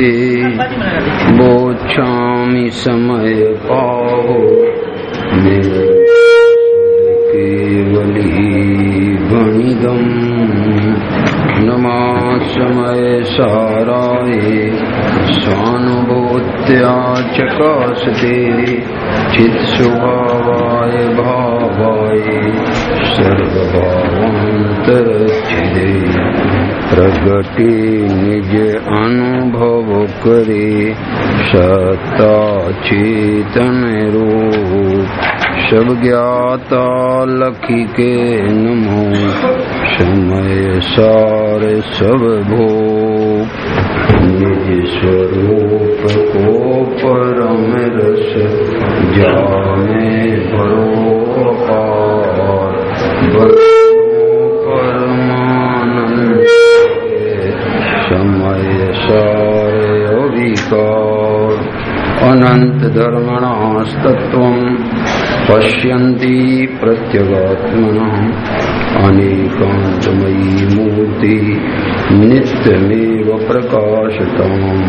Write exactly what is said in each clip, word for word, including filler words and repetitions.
ते बोच्छामि समय पावो केवली गणिदम् नमः समय साराय स्वानुभूत्या चकाशते चित्स्वभावाय भावाय सर्वभावान्तरच्छिदे प्रगटे निज अनुभव करे सत्ता चेतन रूप सब ज्ञाता लखी के नमो समय सार सब भोग निज स्वरूप को परम रस जाने परोपार परमानंद समय सार अविकार अनंत धर्मणास्तत्वं पश्यन्ति प्रत्यगात्मनः अनेकांतमयी मूर्ति नित्यमेव प्रकाशताम्।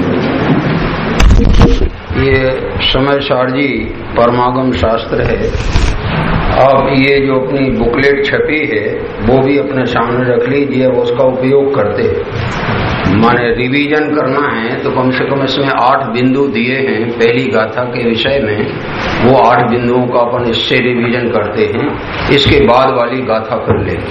ये समय सार जी परमागम शास्त्र है। अब ये जो अपनी बुकलेट छपी है वो भी अपने सामने रख लीजिए, उसका उपयोग करते माने रिवीजन करना है तो कम से कम इसमें आठ बिंदु दिए हैं पहली गाथा के विषय में, वो आठ बिंदुओं का अपन इससे रिवीजन करते हैं, इसके बाद वाली गाथा कर लेंगे।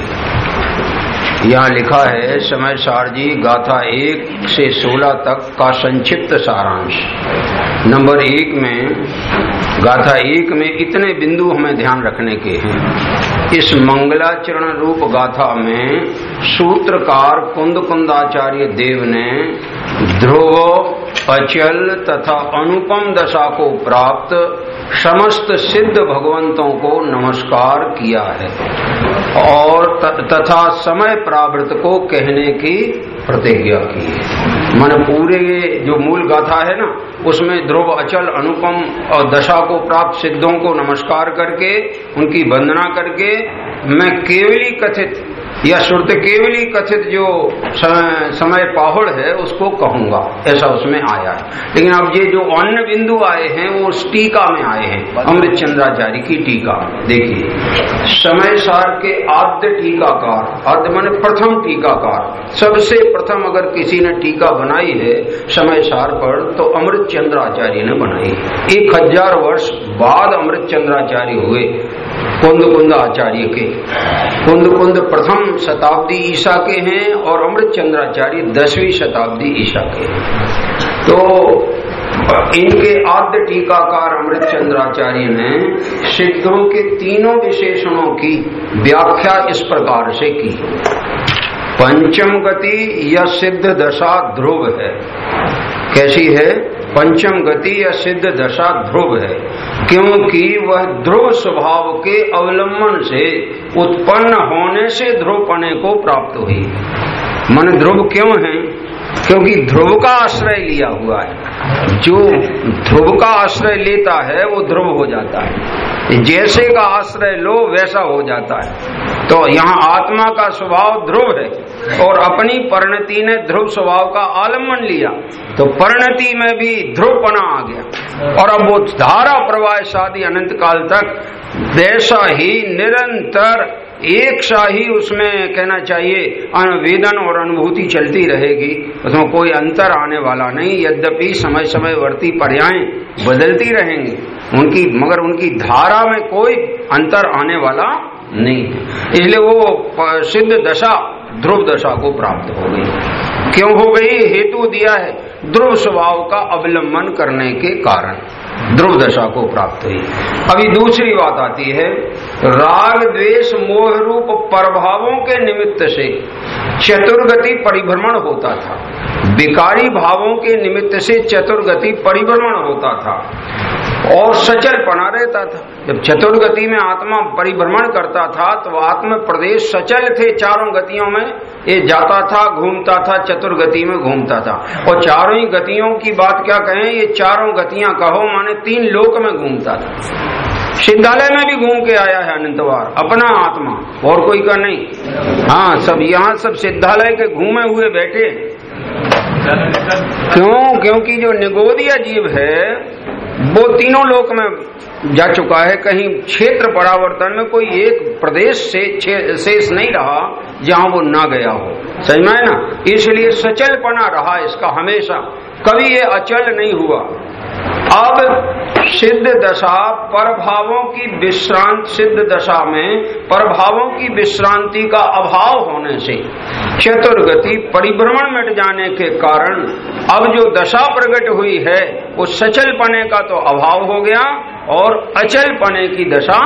यहाँ लिखा है समय सार जी गाथा एक से सोलह तक का संक्षिप्त सारांश। नंबर एक में गाथा एक में इतने बिंदु हमें ध्यान रखने के हैं। इस मंगलाचरण रूप गाथा में सूत्रकार कुंद कुंदाचार्य देव ने ध्रुव, अचल तथा अनुपम दशा को प्राप्त समस्त सिद्ध भगवंतों को नमस्कार किया है और तथा समय प्रावृत को कहने की प्रतिज्ञा की है। मन पूरे जो मूल गाथा है ना उसमें ध्रुव, अचल, अनुपम और दशा को प्राप्त सिद्धों को नमस्कार करके उनकी वंदना करके मैं केवली कथित या शुद्ध केवली कथित जो समय पाहुड़ है उसको कहूंगा, ऐसा उसमें आया है। लेकिन अब ये जो अन्य बिंदु आए हैं वो उस टीका में आए हैं, अमृत चंद्राचार्य की टीका। देखिए समय सार के आद्य टीकाकार, आद्य माने प्रथम टीकाकार, सबसे प्रथम अगर किसी ने टीका बनाई है समय सार पर तो अमृत चंद्राचार्य ने बनाई। एक हजार वर्ष बाद अमृत चंद्राचार्य हुए कुंद कुंद आचार्य के। कुंद कुंद प्रथम शताब्दी ईसा के हैं और अमृत चंद्राचार्य दसवीं शताब्दी ईसा के हैं। तो इनके आद्य टीकाकार अमृत चंद्राचार्य ने सिद्धों के तीनों विशेषणों की व्याख्या इस प्रकार से की। पंचम गति या सिद्ध दशा ध्रुव है। कैसी है? पंचम गति या सिद्ध दशा ध्रुव है, क्योंकि वह ध्रुव स्वभाव के अवलंबन से उत्पन्न होने से ध्रुवपने को प्राप्त हुई। मन ध्रुव क्यों है? क्योंकि ध्रुव का आश्रय लिया हुआ है। जो ध्रुव का आश्रय लेता है वो ध्रुव हो जाता है, जैसे का आश्रय लो वैसा हो जाता है। तो यहाँ आत्मा का स्वभाव ध्रुव है और अपनी परिणति ने ध्रुव स्वभाव का आलम्बन लिया, तो परिणति में भी ध्रुवपना आ गया और अब वो धारा प्रवाह शादी अनंत काल तक वैसा ही निरंतर एक सा ही उसमें कहना चाहिए वेदन और अनुभूति चलती रहेगी, उसमें कोई अंतर आने वाला नहीं। यद्यपि समय समय वर्ती पर्यायें बदलती रहेंगी उनकी, मगर उनकी धारा में कोई अंतर आने वाला नहीं है। इसलिए वो सिद्ध दशा ध्रुव दशा को प्राप्त हो गई। क्यों हो गई? हेतु दिया है ध्रुव स्वभाव का अवलंबन करने के कारण ध्रुव दशा को प्राप्त हुई। अभी दूसरी बात आती है, राग द्वेष मोह रूप प्रभावों के निमित्त से चतुर्गति परिभ्रमण होता था। विकारी भावों के निमित्त से चतुर्गति परिभ्रमण होता था और सचल पना रहता था। जब चतुर्गति में आत्मा परिभ्रमण करता था तो आत्म प्रदेश सचल थे चारों गतियों में, ये जाता था घूमता था, चतुर्गति में घूमता था। और चारों ही गतियों की बात क्या कहें, ये चारों गतियां कहो माने तीन लोक में घूमता था। सिद्धालय में भी घूम के आया है अनंतवार, अपना आत्मा, और कोई का नहीं। हाँ, सब यहाँ सब सिद्धालय के घूमे हुए बैठे। क्यों? क्योंकि जो निगोदीय जीव है वो तीनों लोक में जा चुका है। कहीं क्षेत्र परावर्तन में कोई एक प्रदेश से शेष नहीं रहा जहां वो ना गया हो। सही में है ना? इसलिए सचलपना रहा इसका हमेशा, कभी ये अचल नहीं हुआ। अब सिद्ध दशा परभावों की विश्रांत सिद्ध दशा में परभावों की विश्रांति का अभाव होने से चतुर्गति परिभ्रमण मिट जाने के कारण अब जो दशा प्रकट हुई है वो सचल पने का तो अभाव हो गया और अचल पने की दशा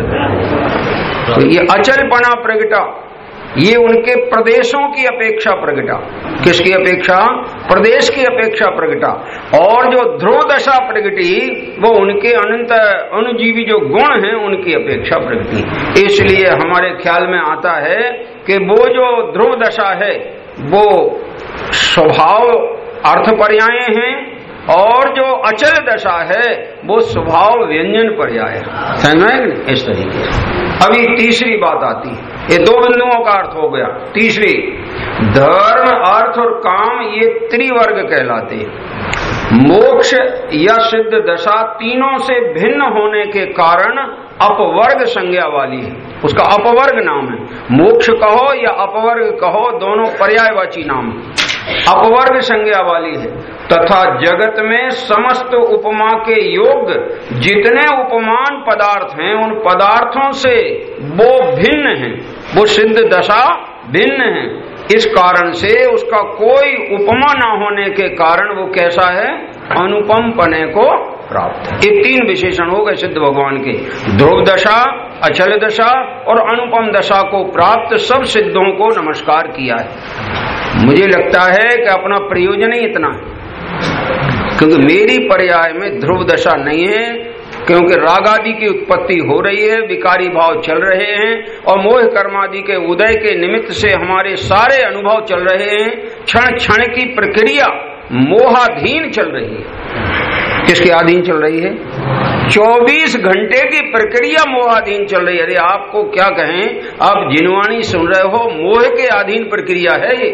प्रकट। तो ये अचल पना प्रगटा, ये उनके प्रदेशों की अपेक्षा प्रगटा। किसकी अपेक्षा? प्रदेश की अपेक्षा प्रगटा। और जो ध्रुव दशा प्रगटी वो उनके अनंत अनुजीवी जो गुण हैं उनकी अपेक्षा प्रगटी। इसलिए हमारे ख्याल में आता है कि वो जो ध्रुव दशा है वो स्वभाव अर्थ पर्याय हैं और जो अचल दशा है वो स्वभाव व्यंजन पर्याय है। समझ में? इस तरीके से अभी तीसरी बात आती है। ये दो बिंदुओं का अर्थ हो गया। तीसरी, धर्म अर्थ और काम ये त्रिवर्ग कहलाते हैं। मोक्ष या सिद्ध दशा तीनों से भिन्न होने के कारण अपवर्ग संज्ञा वाली है, उसका अपवर्ग नाम है। मोक्ष कहो या अपवर्ग कहो दोनों पर्यायवाची नाम है, अपवर्ग संज्ञा वाली है। तथा जगत में समस्त उपमा के योग जितने उपमान पदार्थ हैं उन पदार्थों से वो भिन्न हैं, वो सिद्ध दशा भिन्न है। इस कारण से उसका कोई उपमा न होने के कारण वो कैसा है? अनुपम पने को प्राप्त है। ये तीन विशेषण हो गए सिद्ध भगवान के, ध्रुव दशा, अचल दशा और अनुपम दशा को प्राप्त सब सिद्धों को नमस्कार किया है। मुझे लगता है कि अपना प्रयोजन ही इतना है, क्योंकि मेरी पर्याय में ध्रुव दशा नहीं है, क्योंकि राग आदि की उत्पत्ति हो रही है, विकारी भाव चल रहे हैं और मोह कर्मादि के उदय के निमित्त से हमारे सारे अनुभव चल रहे हैं। क्षण क्षण की प्रक्रिया मोहाधीन चल रही है। किसके अधीन चल रही है? चौबीस घंटे की प्रक्रिया मोहाधीन चल रही है। अरे आपको क्या कहें, आप जिनवाणी सुन रहे हो, मोह के अधीन प्रक्रिया है ये।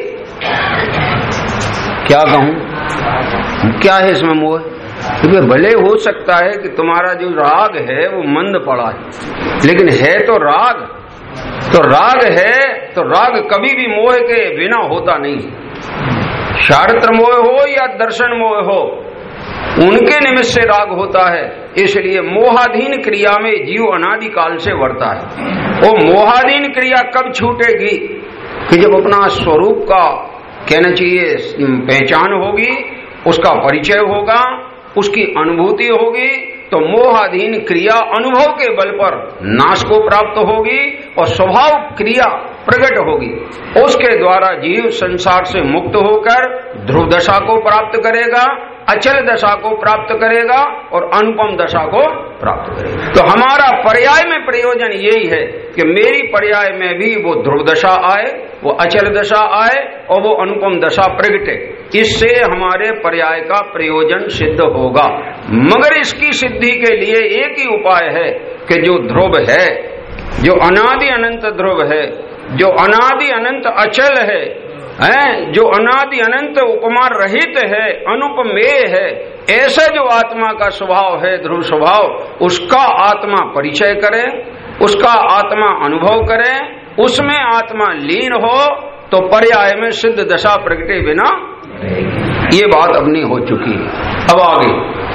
क्या कहूं, क्या है इसमें मोह? क्योंकि भले हो सकता है कि तुम्हारा जो राग है वो मंद पड़ा है, लेकिन है तो राग, तो राग है तो राग कभी भी मोह के बिना होता नहीं। शास्त्र मोह हो या दर्शन मोह हो, उनके निमित्त से राग होता है। इसलिए मोहाधीन क्रिया में जीव अनादि काल से वर्ता है। वो मोहाधीन क्रिया कब छूटेगी? कि जब अपना स्वरूप का कहना चाहिए पहचान होगी, उसका परिचय होगा, उसकी अनुभूति होगी, तो मोहाधीन क्रिया अनुभव के बल पर नाश को प्राप्त होगी और स्वभाव क्रिया प्रकट होगी। उसके द्वारा जीव संसार से मुक्त होकर ध्रुव दशा को प्राप्त करेगा, अचल दशा को प्राप्त करेगा और अनुपम दशा को प्राप्त करेगा। तो हमारा पर्याय में प्रयोजन यही है कि मेरी पर्याय में भी वो ध्रुव दशा आए, वो अचल दशा आए और वो अनुपम दशा प्रगटे। इससे हमारे पर्याय का प्रयोजन सिद्ध होगा। मगर इसकी सिद्धि के लिए एक ही उपाय है कि जो ध्रुव है, जो अनादि अनंत ध्रुव है, जो अनादि अनंत अचल है, है जो अनादि अनंत उपमा रहित है, अनुपमेय है, ऐसा जो आत्मा का स्वभाव है, ध्रुव स्वभाव, उसका आत्मा परिचय करे, उसका आत्मा अनुभव करे, उसमें आत्मा लीन हो तो पर्याय में सिद्ध दशा प्रगटे बिना ये बात अपनी हो चुकी है। अब आगे,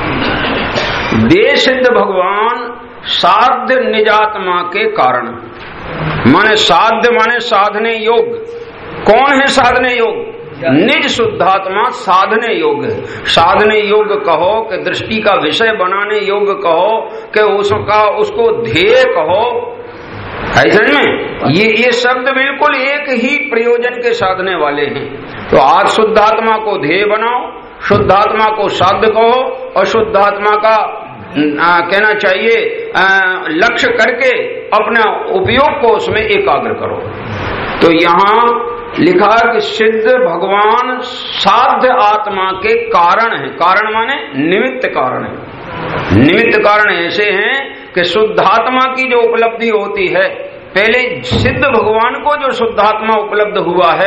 दे सिद्ध भगवान साध्य निजात्मा के कारण, माने साध्य माने साधने योग। कौन है साधने योग? निज शुद्धात्मा साधने योग है। साधने योग कहो कि दृष्टि का विषय बनाने योग कहो कि उसका उसको ध्येय कहो, ऐसा में ये ये शब्द बिल्कुल एक ही प्रयोजन के साधने वाले हैं। तो आज शुद्धात्मा को ध्येय बनाओ, शुद्धात्मा को साध्य कहो और शुद्धात्मा का आ, कहना चाहिए लक्ष्य करके अपना उपयोग को उसमें एकाग्र करो। तो यहाँ लिखा कि सिद्ध भगवान साध्य आत्मा के कारण है। कारण माने निमित्त कारण है। निमित्त कारण ऐसे हैं कि शुद्धात्मा की जो उपलब्धि होती है, पहले सिद्ध भगवान को जो शुद्धात्मा उपलब्ध हुआ है,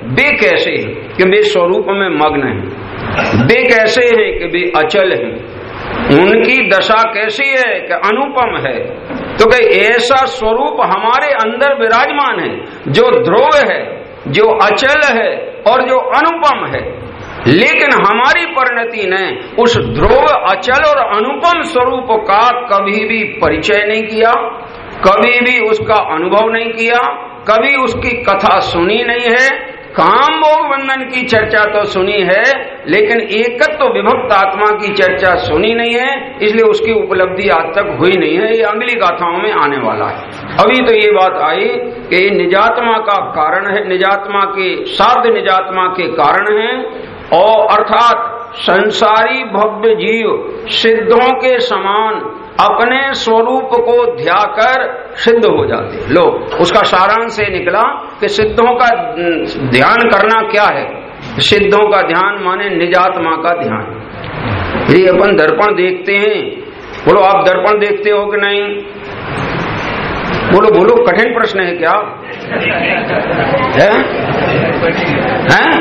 वे कैसे हैं कि वे स्वरूप में मग्न हैं, वे कैसे हैं कि वे अचल हैं, उनकी दशा कैसी है कि अनुपम है। तो कहीं ऐसा स्वरूप हमारे अंदर विराजमान है जो ध्रुव है, जो अचल है और जो अनुपम है। लेकिन हमारी परिणति ने उस ध्रुव, अचल और अनुपम स्वरूप का कभी भी परिचय नहीं किया, कभी भी उसका अनुभव नहीं किया, कभी उसकी कथा सुनी नहीं है। काम भोग बंधन की चर्चा तो सुनी है, लेकिन एकत्व तो विभक्त आत्मा की चर्चा सुनी नहीं है, इसलिए उसकी उपलब्धि आज तक हुई नहीं है। ये अगली गाथाओं में आने वाला है। अभी तो ये बात आई कि निजात्मा का कारण है, निजात्मा के साध्य निजात्मा के कारण है, और अर्थात संसारी भव्य जीव सिद्धों के समान अपने स्वरूप को ध्याकर सिद्ध हो जाते। लो, उसका सारांश से निकला कि सिद्धों का ध्यान करना क्या है। सिद्धों का ध्यान माने निजात्मा का ध्यान। यदि अपन दर्पण देखते हैं, बोलो आप दर्पण देखते हो कि नहीं? बोलो बोलो, कठिन प्रश्न है क्या है? हैं?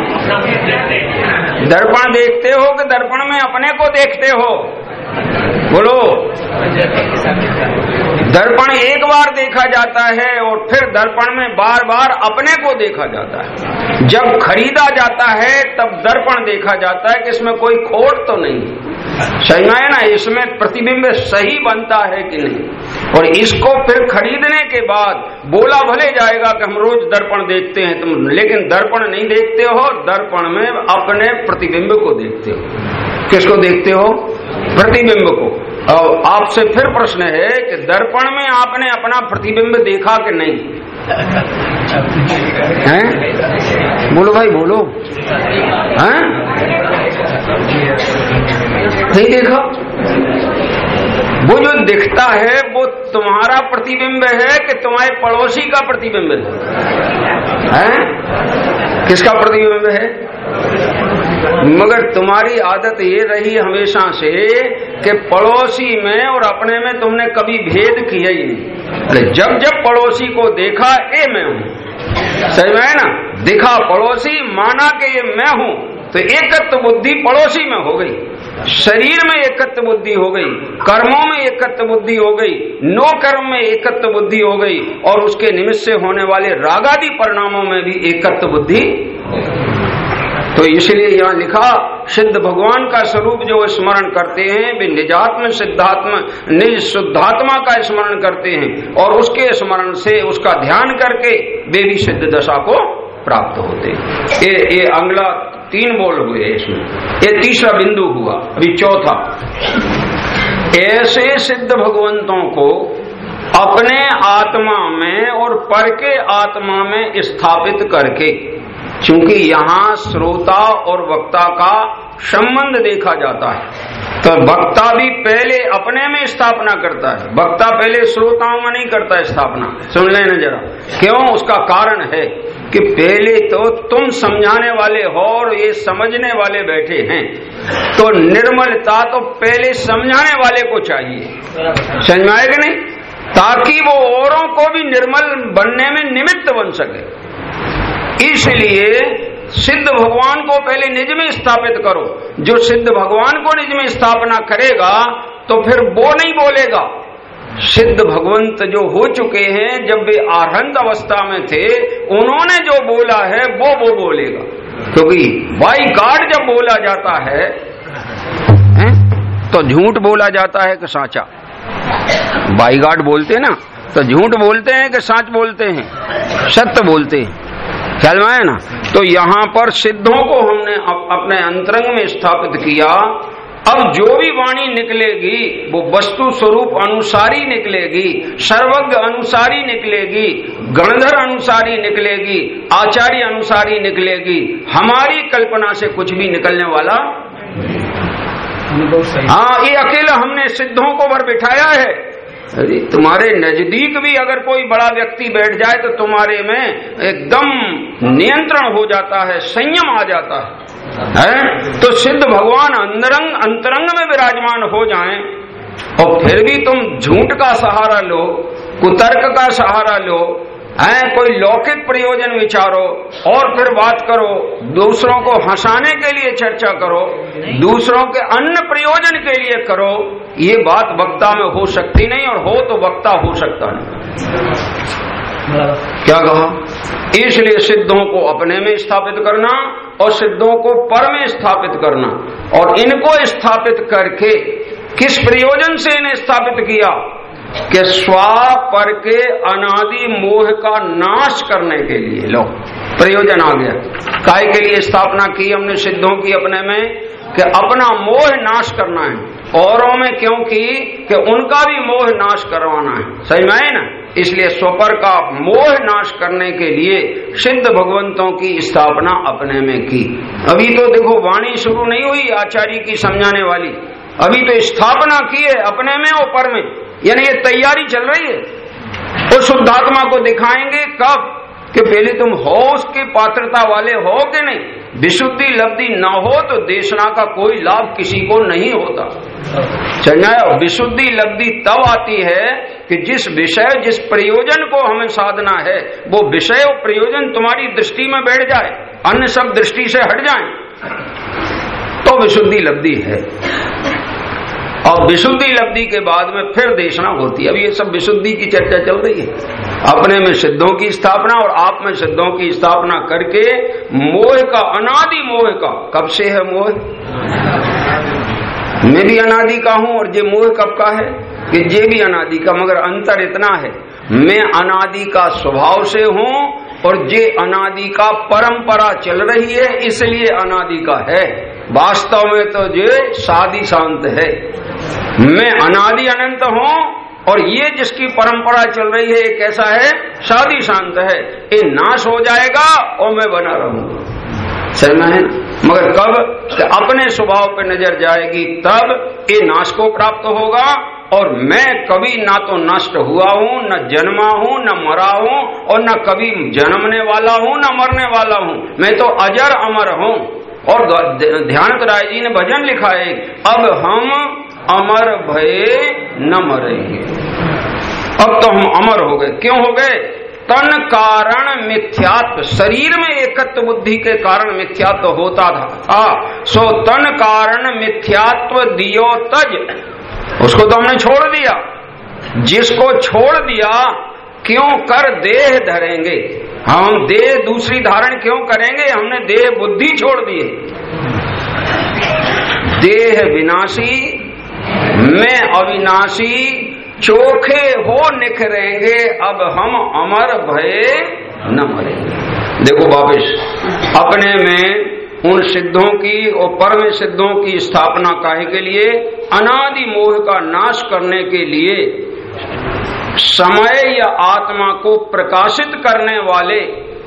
दर्पण देखते हो कि दर्पण में अपने को देखते हो? बोलो। दर्पण एक बार देखा जाता है और फिर दर्पण में बार बार अपने को देखा जाता है। जब खरीदा जाता है तब दर्पण देखा जाता है कि इसमें कोई खोट तो नहीं, सही है ना, इसमें प्रतिबिंब सही बनता है कि नहीं। और इसको फिर खरीदने के बाद बोला भले जाएगा कि हम रोज दर्पण देखते हैं तुम, लेकिन दर्पण नहीं देखते हो, दर्पण में अपने प्रतिबिंब को देखते हो। किसको देखते हो? प्रतिबिंब को। और आपसे फिर प्रश्न है कि दर्पण में आपने अपना प्रतिबिंब देखा कि नहीं? हैं? बोलो भाई बोलो। हैं? नहीं देखा? वो जो दिखता है वो तुम्हारा प्रतिबिंब है कि तुम्हारे पड़ोसी का प्रतिबिंब है? हैं? किसका प्रतिबिंब है? मगर तुम्हारी आदत ये रही हमेशा से कि पड़ोसी में और अपने में तुमने कभी भेद किया ही नहीं। अरे जब जब पड़ोसी को देखा, ए मैं हूँ, सही है ना, दिखा पड़ोसी, माना कि ये मैं हूँ, तो एकत्व बुद्धि पड़ोसी में हो गई, शरीर में एकत्व बुद्धि हो गई, कर्मों में एकत्व बुद्धि हो गई, नो कर्म में एकत्व बुद्धि हो गई, और उसके निमित्त से होने वाले रागादि परिणामों में भी एकत्व बुद्धि। तो इसलिए यहाँ लिखा, सिद्ध भगवान का स्वरूप जो स्मरण करते हैं वे निजात्म सिद्धात्म निज शुद्धात्मा का स्मरण करते हैं, और उसके स्मरण से उसका ध्यान करके वे भी सिद्ध दशा को प्राप्त होते हैं। ये ये अगला तीन बोल हुए इसमें, ये तीसरा बिंदु हुआ। अभी चौथा, ऐसे सिद्ध भगवंतों को अपने आत्मा में और पर के आत्मा में स्थापित करके, क्योंकि यहाँ श्रोता और वक्ता का संबंध देखा जाता है, तो वक्ता भी पहले अपने में स्थापना करता है, वक्ता पहले श्रोताओं में नहीं करता है स्थापना। सुन लेना जरा, क्यों? उसका कारण है कि पहले तो तुम समझाने वाले हो और ये समझने वाले बैठे हैं, तो निर्मलता तो पहले समझाने वाले को चाहिए, समझ में आएगा नहीं, ताकि वो औरों को भी निर्मल बनने में निमित्त बन सके। इसलिए सिद्ध भगवान को पहले निज में स्थापित करो। जो सिद्ध भगवान को निज में स्थापना करेगा तो फिर वो नहीं बोलेगा। सिद्ध भगवंत जो हो चुके हैं, जब वे आरहंत अवस्था में थे, उन्होंने जो बोला है वो वो बोलेगा, क्योंकि बाई गॉड जब बोला जाता है, है तो झूठ बोला जाता है कि साचा। बाई गॉड बोलते ना तो झूठ बोलते हैं कि सच बोलते हैं, सत्य बोलते हैं, ख्याल में है ना। तो यहाँ पर सिद्धों को हमने अपने अंतरंग में स्थापित किया। अब जो भी वाणी निकलेगी वो वस्तु स्वरूप अनुसारी निकलेगी, सर्वज्ञ अनुसारी निकलेगी, गणधर अनुसारी निकलेगी, आचार्य अनुसारी निकलेगी। हमारी कल्पना से कुछ भी निकलने वाला, हाँ, ये अकेला हमने सिद्धों को भर बिठाया है। अरे तुम्हारे नजदीक भी अगर कोई बड़ा व्यक्ति बैठ जाए तो तुम्हारे में एकदम नियंत्रण हो जाता है, संयम आ जाता है, है? तो सिद्ध भगवान अंतरंग अंतरंग में विराजमान हो जाएं और फिर भी तुम झूठ का सहारा लो, कुतर्क का सहारा लो, है, कोई लौकिक प्रयोजन विचारो और फिर बात करो, दूसरों को हंसाने के लिए चर्चा करो, दूसरों के अन्य प्रयोजन के लिए करो, ये बात वक्ता में हो सकती नहीं, और हो तो वक्ता हो सकता नहीं। क्या कहा? इसलिए सिद्धों को अपने में स्थापित करना और सिद्धों को पर में स्थापित करना, और इनको स्थापित करके किस प्रयोजन से इन्हें स्थापित किया कि स्वापर के अनादि मोह का नाश करने के लिए। लो प्रयोजन आ गया। काय के लिए स्थापना की हमने सिद्धों की अपने में? कि अपना मोह नाश करना है। औरों में क्यों की? कि उनका भी मोह नाश करवाना है। सही में है ना? इसलिए स्वपर का मोह नाश करने के लिए सिद्ध भगवंतों की स्थापना अपने में की। अभी तो देखो वाणी शुरू नहीं हुई आचार्य की समझाने वाली, अभी तो स्थापना की है अपने में और पर में, यानी ये तैयारी चल रही है। और शुद्धात्मा को दिखाएंगे कब? कि पहले तुम हो उसके पात्रता वाले हो कि नहीं। विशुद्धि लब्धि न हो तो देशना का कोई लाभ किसी को नहीं होता। चलना, विशुद्धि लब्धि तब आती है कि जिस विषय जिस प्रयोजन को हमें साधना है वो विषय और प्रयोजन तुम्हारी दृष्टि में बैठ जाए, अन्य सब दृष्टि से हट जाए, तो विशुद्धि लब्धि है। और विशुद्धि लब्धि के बाद में फिर देशना होती है। अब ये सब विशुद्धि की चर्चा चल रही है। अपने में सिद्धों की स्थापना और आप में सिद्धों की स्थापना करके मोह का, अनादि मोह का, कब से है मोह? मैं भी अनादि का हूं, और ये मोह कब का है? कि ये भी अनादि का, मगर अंतर इतना है, मैं अनादि का स्वभाव से हूं और ये अनादि का परंपरा चल रही है, इसलिए अनादि का है। वास्तव में तो ये सादी शांत है। मैं अनादि अनंत हूं और ये जिसकी परंपरा चल रही है ये कैसा है? सादी शांत है। ये नाश हो जाएगा और मैं बना रहूंगा। समझ में? मगर कब? अपने स्वभाव पे नजर जाएगी तब ये नाश को प्राप्त होगा। और मैं कभी ना तो नष्ट हुआ हूं, न जन्मा हूं, न मरा हूं, और न कभी जन्मने वाला हूं, न मरने वाला हूं। मैं तो अजर अमर हूं। और ध्यानत राय जी ने भजन लिखा है, अब हम अमर भये न मरेंगे। अब तो हम अमर हो गए। क्यों हो गए? तन कारण मिथ्यात्व, शरीर में एकत्व बुद्धि के कारण मिथ्यात्व होता था। आ, सो तन कारण मिथ्यात्व दियो तज, उसको तो हमने छोड़ दिया। जिसको छोड़ दिया क्यों कर देह धरेंगे? हम देह दूसरी धारण क्यों करेंगे? हमने देह बुद्धि छोड़ दी है। देह विनाशी, मैं अविनाशी, चोखे हो निखरेंगे, अब हम अमर भये न मरेंगे। देखो वापिस अपने में उन सिद्धों की और परम सिद्धों की स्थापना काहे के लिए? अनादि मोह का नाश करने के लिए, समय या आत्मा को प्रकाशित करने वाले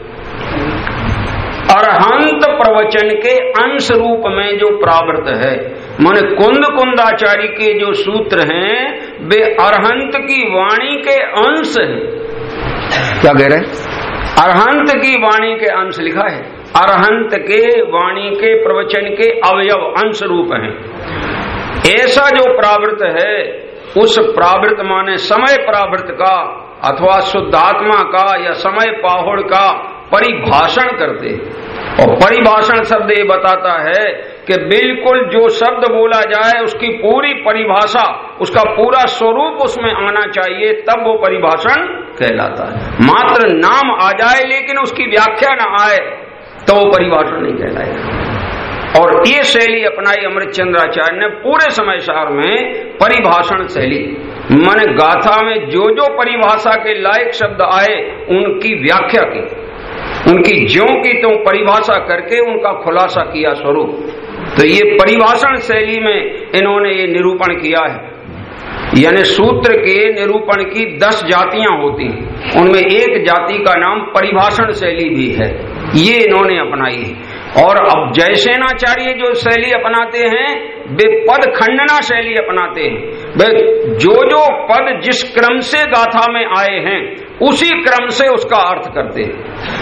अरहंत प्रवचन के अंश रूप में जो प्रावृत है, माने कुंद कुंदाचार्य के जो सूत्र हैं वे अरहंत की वाणी के अंश हैं। क्या कह रहे? अरहंत की वाणी के अंश लिखा है। अरहंत के वाणी के प्रवचन के अवयव अंश रूप हैं। ऐसा जो प्रावृत है उस प्रावृत माने समय प्रावृत का अथवा शुद्धात्मा का या समय पाहुड़ का परिभाषण करते। और परिभाषण शब्द ये बताता है कि बिल्कुल जो शब्द बोला जाए उसकी पूरी परिभाषा, उसका पूरा स्वरूप उसमें आना चाहिए, तब वो परिभाषण कहलाता है। मात्र नाम आ जाए लेकिन उसकी व्याख्या न आए तो वो परिभाषण नहीं कहलाएगा। और ये शैली अपनाई अमृत चंद्राचार्य ने पूरे समय सार में, परिभाषण शैली माने गाथा में जो जो परिभाषा के लायक शब्द आए उनकी व्याख्या की, उनकी ज्यों की त्यों परिभाषा करके उनका खुलासा किया स्वरूप। तो ये परिभाषण शैली में इन्होंने ये निरूपण किया है। यानी सूत्र के निरूपण की दस जातियां होती हैं, उनमें एक जाति का नाम परिभाषण शैली भी है, ये इन्होंने अपनाई है। और अब जयसेनाचार्य जो शैली अपनाते हैं वे पद खंडना शैली अपनाते हैं। वे जो जो पद जिस क्रम से गाथा में आए हैं उसी क्रम से उसका अर्थ करते हैं।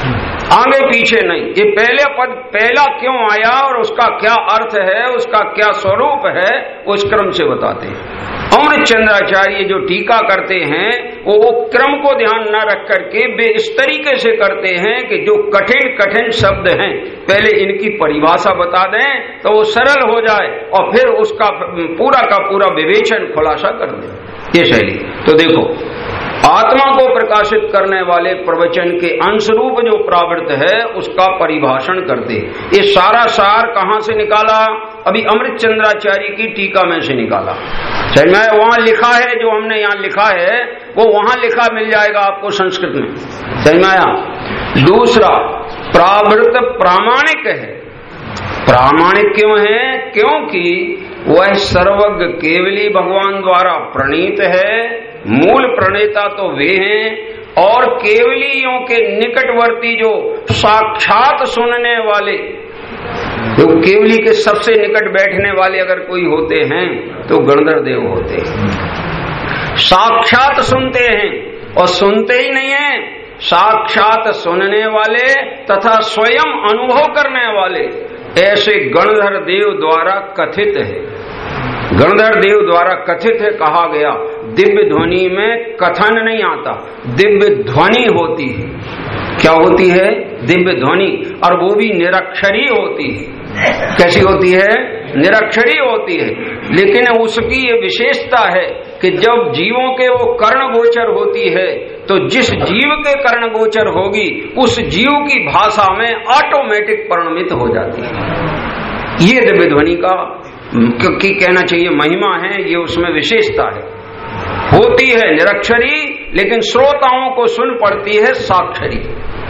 आगे पीछे नहीं। ये पहले पद पहला क्यों आया और उसका क्या अर्थ है, उसका क्या स्वरूप है, वो इस क्रम से बताते हैं। अमृत चंद्राचार्य जो टीका करते हैं वो, वो क्रम को ध्यान न रख करके वे इस तरीके से करते हैं कि जो कठिन कठिन शब्द हैं पहले इनकी परिभाषा बता दें तो वो सरल हो जाए और फिर उसका पूरा का पूरा विवेचन खुलासा कर दें। ये शैली। तो देखो, आत्मा को प्रकाशित करने वाले प्रवचन के अंश रूप जो प्रावृत है उसका परिभाषण करते। ये सारा सार कहाँ से निकाला? अभी अमृत चंद्राचार्य की टीका में से निकाला। समझ में? वहां लिखा है, जो हमने यहाँ लिखा है वो वहां लिखा मिल जाएगा आपको संस्कृत में। समझ में आया? दूसरा, प्रावृत प्रामाणिक है। प्रामाणिक क्यों है? क्योंकि वह सर्वज्ञ केवली भगवान द्वारा प्रणीत है। मूल प्रणेता तो वे हैं और केवलियों के निकटवर्ती जो साक्षात सुनने वाले, जो केवली के सबसे निकट बैठने वाले अगर कोई होते हैं तो गणधर देव होते हैं। साक्षात सुनते हैं और सुनते ही नहीं है, साक्षात सुनने वाले तथा स्वयं अनुभव करने वाले, ऐसे गणधर देव द्वारा कथित है। गणधर देव द्वारा कथित है, कहा गया। दिव्य ध्वनि में कथन नहीं आता, दिव्य ध्वनि होती है। क्या होती है? दिव्य ध्वनि, और वो भी निरक्षरी होती है। कैसी होती है? निरक्षरी होती है। लेकिन उसकी ये विशेषता है कि जब जीवों के वो कर्ण गोचर होती है तो जिस जीव के कर्ण गोचर होगी उस जीव की भाषा में ऑटोमेटिक परिणमित हो जाती है। ये दिव्य ध्वनि का क्योंकि कहना चाहिए महिमा है, ये उसमें विशेषता है। होती है निरक्षरी लेकिन श्रोताओं को सुन पड़ती है साक्षरी।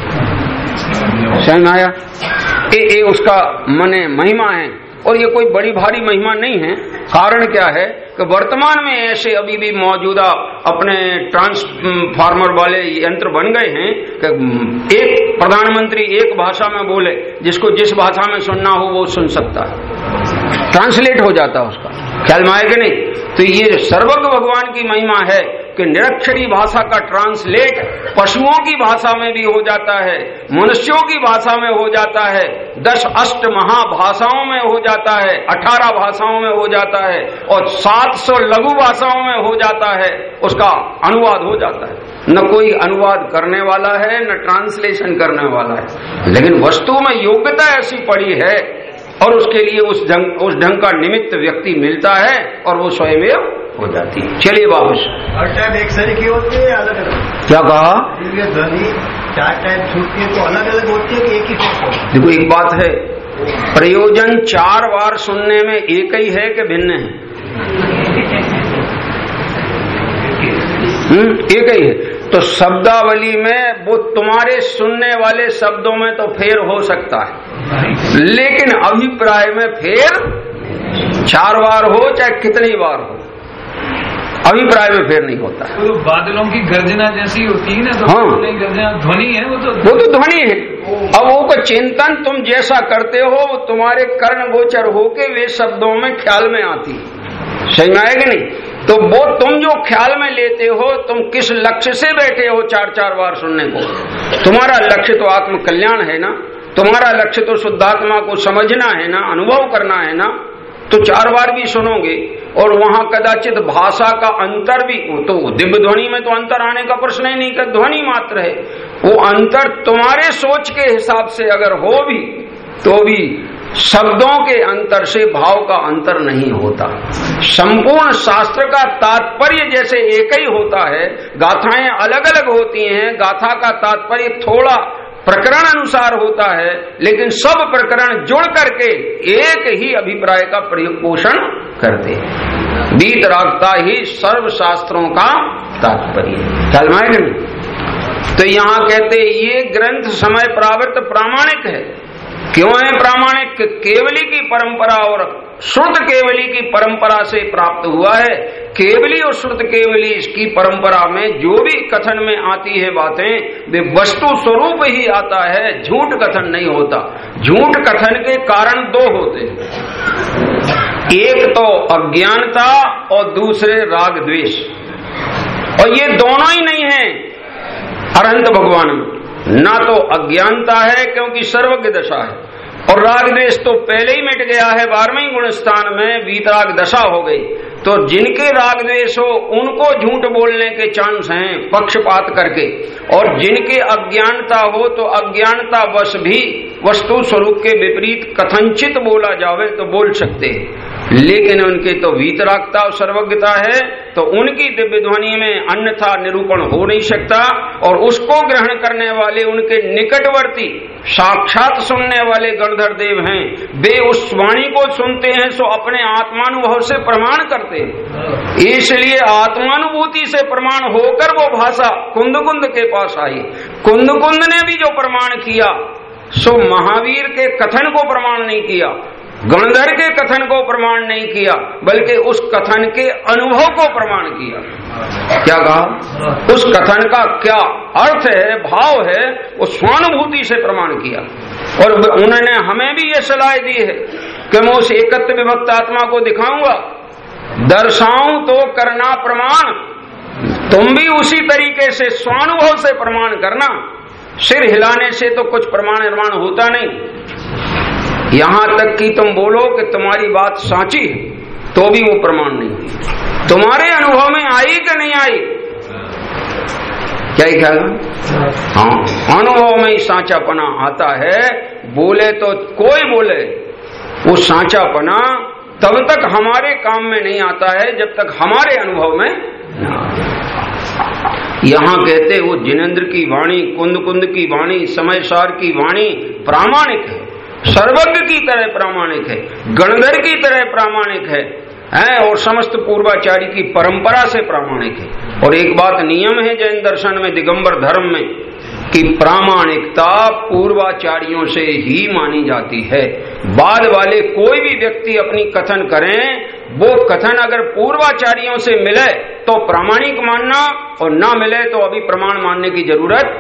समझ में आया? ए, ए उसका मने महिमा है, और ये कोई बड़ी भारी महिमा नहीं है। कारण क्या है कि वर्तमान में ऐसे अभी भी मौजूदा अपने ट्रांसफार्मर वाले यंत्र बन गए हैं कि एक प्रधानमंत्री एक भाषा में बोले, जिसको जिस भाषा में सुनना हो वो सुन सकता है, ट्रांसलेट हो जाता है उसका। ख्याल में आएगा नहीं? तो ये सर्वज्ञ भगवान की महिमा है कि निरक्षरी भाषा का ट्रांसलेट पशुओं की भाषा में भी हो जाता है, मनुष्यों की भाषा में हो जाता है, दस अष्ट महाभाषाओं में हो जाता है, अठारह भाषाओं में हो जाता है और सात सौ लघु भाषाओं में हो जाता है। उसका अनुवाद हो जाता है। न कोई अनुवाद करने वाला है न ट्रांसलेशन करने वाला है, लेकिन वस्तु में योग्यता ऐसी पड़ी है और उसके लिए उस ढंग उस ढंग का निमित्त व्यक्ति मिलता है और वो स्वयं हो जाती है। चलिए वापस। हर टाइप एक सरी की होती है, अलग अलग? क्या कहा? ध्वनि चार टाइप छूटती है तो अलग अलग होती है कि एक ही टाइप? देखो, एक बात है, प्रयोजन चार बार सुनने में एक ही है कि भिन्न है? हम्म एक ही है। तो शब्दावली में वो तुम्हारे सुनने वाले शब्दों में तो फेर हो सकता है, लेकिन अभिप्राय में फेर चार बार हो चाहे कितनी बार हो, अभिप्राय में फेर नहीं होता है। तो बादलों की गर्जना जैसी होती है ना, तो हाँ, गर्जना ध्वनि है, वो तो वो तो ध्वनि है। अब वो का चिंतन तुम जैसा करते हो वो तुम्हारे कर्ण गोचर होके वे शब्दों में ख्याल में आती है। सही में आएगी नहीं? तो वो तुम जो ख्याल में लेते हो, तुम किस लक्ष्य से बैठे हो चार चार बार सुनने को? तुम्हारा लक्ष्य तो आत्म कल्याण है ना, तुम्हारा लक्ष्य तो शुद्धात्मा को समझना है ना, अनुभव करना है ना, तो चार बार भी सुनोगे। और वहां कदाचित भाषा का अंतर भी, तो दिव्य ध्वनि में तो अंतर आने का प्रश्न ही नहीं, कि ध्वनि मात्र है। वो अंतर तुम्हारे सोच के हिसाब से अगर हो भी तो भी शब्दों के अंतर से भाव का अंतर नहीं होता। संपूर्ण शास्त्र का तात्पर्य जैसे एक ही होता है, गाथाएं अलग अलग होती हैं, गाथा का तात्पर्य थोड़ा प्रकरण अनुसार होता है, लेकिन सब प्रकरण जुड़ करके एक ही अभिप्राय का प्रयोग पोषण करते हैं। वीतरागता ही सर्व शास्त्रों का तात्पर्य। ख्याल में आएगा नहीं? तो यहाँ कहते ये ग्रंथ समय प्रावृत प्रामाणिक है। क्यों है प्रामाणिक? केवली की परंपरा और श्रुत केवली की परंपरा से प्राप्त हुआ है। केवली और श्रुत केवली इसकी परंपरा में जो भी कथन में आती है बातें, वे वस्तु स्वरूप ही आता है, झूठ कथन नहीं होता। झूठ कथन के कारण दो होते हैं, एक तो अज्ञानता और दूसरे राग द्वेष, और ये दोनों ही नहीं है अरहंत भगवान में। ना तो अज्ञानता है क्योंकि सर्वज्ञ दशा है, और राग द्वेष तो पहले ही मिट गया है, बारहवें गुण स्थान में वीतराग दशा हो गई। तो जिनके राग द्वेष हो उनको झूठ बोलने के चांस हैं पक्षपात करके, और जिनके अज्ञानता हो तो अज्ञानता वश भी वस्तु स्वरूप के विपरीत कथनचित बोला जावे तो बोल सकते हैं, लेकिन उनके तो वीतरागता और सर्वज्ञता है, तो उनकी दिव्य ध्वनि में अन्यथा निरूपण हो नहीं सकता। और उसको ग्रहण करने वाले उनके निकटवर्ती साक्षात सुनने वाले गणधर देव हैं, वे उस वाणी को सुनते हैं सो अपने आत्मानुभव से प्रमाण करते हैं। इसलिए आत्मानुभूति से प्रमाण होकर वो भाषा कुंद कुंद के पास आई। कुंद कुंद ने भी जो प्रमाण किया सो महावीर के कथन को प्रमाण नहीं किया, गणधर के कथन को प्रमाण नहीं किया, बल्कि उस कथन के अनुभव को प्रमाण किया। क्या कहा? उस कथन का क्या अर्थ है, भाव है, वो स्वानुभूति से प्रमाण किया। और उन्होंने हमें भी ये सलाह दी है कि मैं उस एकत्व विभक्त आत्मा को दिखाऊंगा, दर्शाऊं तो करना प्रमाण, तुम भी उसी तरीके से स्वानुभव से प्रमाण करना। सिर हिलाने से तो कुछ प्रमाण निर्माण होता नहीं। यहां तक कि तुम बोलो कि तुम्हारी बात साची है तो भी वो प्रमाण नहीं। तुम्हारे अनुभव में आई कि नहीं आई? क्या ही ख्याल? हाँ, अनुभव में ही साचापना आता है। बोले तो कोई बोले, वो साचापना तब तक हमारे काम में नहीं आता है जब तक हमारे अनुभव में ना। यहां कहते वो जिनेंद्र की वाणी, कुंद कुंद की वाणी, समयसार की वाणी प्रामाणिक है, सर्वज्ञ की तरह प्रामाणिक है, गणधर की तरह प्रामाणिक है, है और समस्त पूर्वाचारी की परंपरा से प्रामाणिक है। और एक बात नियम है जैन दर्शन में, दिगंबर धर्म में, कि प्रामाणिकता पूर्वाचारियों से ही मानी जाती है। बाद वाले कोई भी व्यक्ति अपनी कथन करें, वो कथन अगर पूर्वाचारियों से मिले तो प्रामाणिक मानना, और ना मिले तो अभी प्रमाण मानने की जरूरत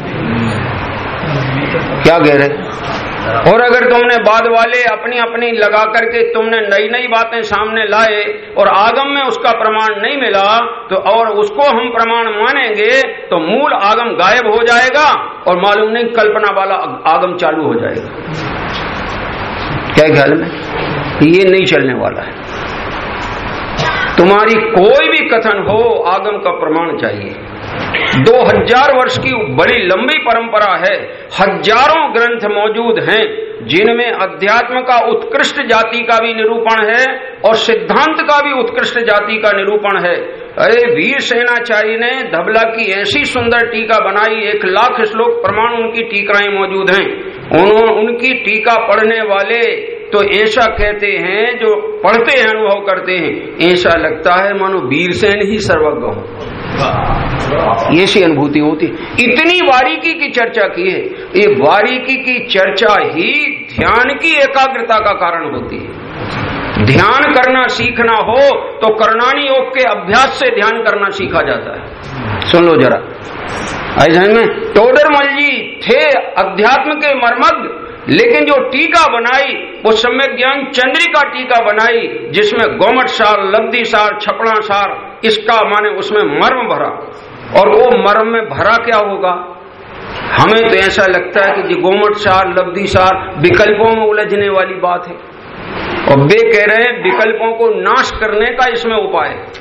क्या कह रहे। और अगर तुमने बाद वाले अपनी अपनी लगा करके तुमने नई नई बातें सामने लाए और आगम में उसका प्रमाण नहीं मिला तो और उसको हम प्रमाण मानेंगे तो मूल आगम गायब हो जाएगा और मालूम नहीं कल्पना वाला आगम चालू हो जाएगा। क्या ख्याल में? ये नहीं चलने वाला है। तुम्हारी कोई भी कथन हो, आगम का प्रमाण चाहिए। दो हजार वर्ष की बड़ी लंबी परंपरा है, हजारों ग्रंथ मौजूद हैं जिनमें अध्यात्म का उत्कृष्ट जाति का भी निरूपण है और सिद्धांत का भी उत्कृष्ट जाति का निरूपण है। अरे वीर सेनाचार्य ने धबला की ऐसी सुंदर टीका बनाई, एक लाख श्लोक प्रमाण उनकी टीकाएं मौजूद हैं। उन्होंने उनकी टीका पढ़ने वाले तो ऐसा कहते हैं, जो पढ़ते हैं अनुभव करते हैं, ऐसा लगता है मानो वीरसेन ही सर्वज्ञ हो। ये सी अनुभूति होती। इतनी बारीकी की चर्चा की है। ये बारीकी की चर्चा ही ध्यान की एकाग्रता का कारण होती है। ध्यान करना सीखना हो तो करणानी योग के अभ्यास से ध्यान करना सीखा जाता है। सुन लो जरा, ऐसा में टोडरमल जी थे अध्यात्म के मर्मज्ञ, लेकिन जो टीका बनाई वो सम्यक ज्ञान चंद्रिका टीका बनाई, जिसमें गोमट सार, लब्धि सार, छपड़ा सार, इसका माने उसमें मर्म भरा। और वो मर्म में भरा क्या होगा? हमें तो ऐसा लगता है कि गोमट सार, लब्धि सार विकल्पों में उलझने वाली बात है, और वे कह रहे हैं विकल्पों को नाश करने का इसमें उपाय है।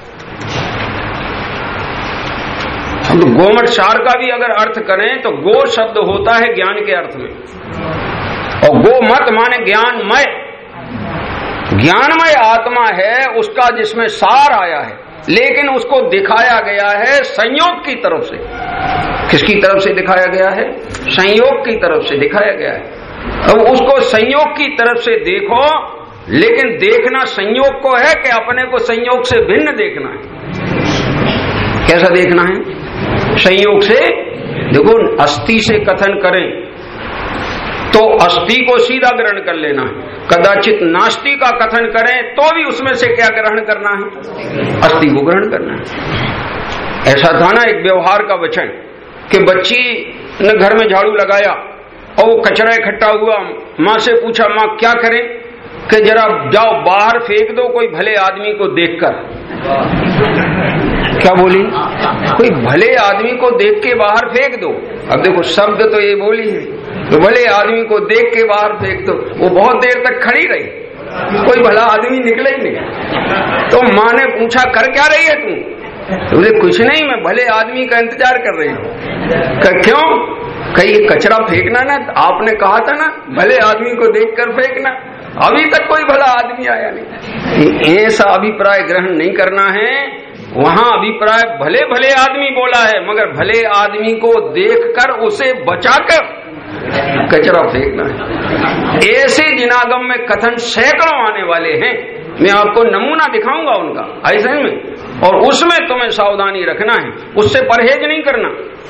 तो गोमट सार का भी अगर अर्थ करें तो गो शब्द होता है ज्ञान के अर्थ में, और गो मत माने ज्ञानमय। ज्ञानमय आत्मा है उसका जिसमें सार आया है, लेकिन उसको दिखाया गया है संयोग की तरफ से। किसकी तरफ से दिखाया गया है? संयोग की तरफ से दिखाया गया है। अब उसको संयोग की तरफ से देखो, लेकिन देखना संयोग को है कि अपने को संयोग से भिन्न देखना है? कैसा देखना है? संयोग से देखो। अस्थि से कथन करें तो अस्थि को सीधा ग्रहण कर लेना है, कदाचित नास्ति का कथन करें तो भी उसमें से क्या ग्रहण करना है? अस्थि को ग्रहण करना है। ऐसा था ना एक व्यवहार का वचन कि बच्ची ने घर में झाड़ू लगाया और वो कचरा इकट्ठा हुआ, माँ से पूछा माँ क्या करें? कि जरा जाओ बाहर फेंक दो कोई भले आदमी को देखकर। क्या बोली? कोई भले आदमी को देख के बाहर फेंक दो। अब देखो शब्द तो ये बोली है, तो भले आदमी को देख के बाहर फेंक दो, वो बहुत देर तक खड़ी रही, कोई भला आदमी निकला ही नहीं। तो माँ ने पूछा कर क्या रही है तू? तो बोले कुछ नहीं, मैं भले आदमी का इंतजार कर रही हूँ। क्यों? कहीं कचरा फेंकना ना, आपने कहा था ना भले आदमी को देखकर फेंकना, अभी तक कोई भला आदमी आया नहीं। ऐसा अभिप्राय ग्रहण नहीं करना है। वहां अभिप्राय भले भले आदमी बोला है, मगर भले आदमी को देखकर उसे बचाकर कचरा फेंकना है। ऐसे जिनागम में कथन सैकड़ों आने वाले हैं, मैं आपको नमूना दिखाऊंगा उनका ऐसे में, और उसमें तुम्हें सावधानी रखना है, उससे परहेज नहीं करना।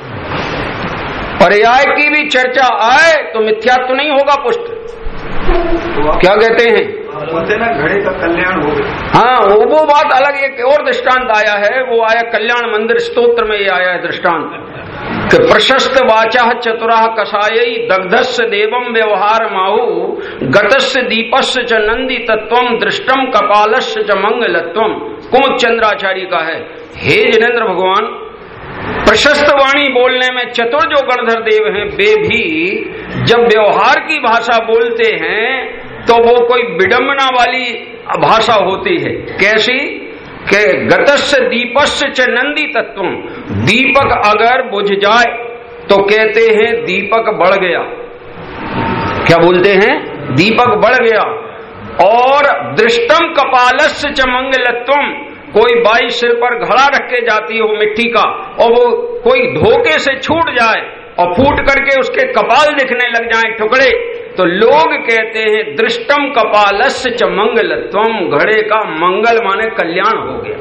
पर्याय की भी चर्चा आए तो मिथ्यात्व तो नहीं होगा पुष्ट। क्या कहते हैं? बोलते ना घड़े का कल्याण हो गया। हाँ, वो वो बात अलग। एक और दृष्टांत आया है, वो आया कल्याण मंदिर स्तोत्र में, ये आया है दृष्टांत कि प्रशस्त वाचा चतुरा कषायी दग्धस्य देवम व्यवहार माहु गतस्य दीपस्य च नंदी तत्वम दृष्टम कपालस्य च मंगलत्वम। कुमुद चंद्राचार्य का है। हे जिनेन्द्र भगवान, प्रशस्त वाणी बोलने में चतुर जो गणधर देव हैं, वे भी जब व्यवहार की भाषा बोलते हैं तो वो कोई विडंबना वाली भाषा होती है। कैसी? के गतस्य दीपस्य च नंदी तत्वम, दीपक अगर बुझ जाए तो कहते हैं दीपक बढ़ गया। क्या बोलते हैं? दीपक बढ़ गया। और दृष्टम कपालस्य च मंगलत्वम, कोई बाई सिर पर घड़ा रख के जाती है वो मिट्टी का, और वो कोई धोखे से छूट जाए और फूट करके उसके कपाल दिखने लग जाए टुकड़े, तो लोग कहते हैं दृष्टम कपालस्य च मंगलत्वम, घड़े का मंगल माने कल्याण हो गया।